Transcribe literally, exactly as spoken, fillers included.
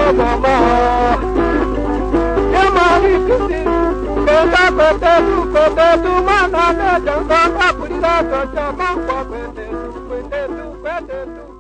mama. Yamari kiti, kota kota tu kota tu mana na jangka kapuri la kota mangpa kete tu kete tu kete tu.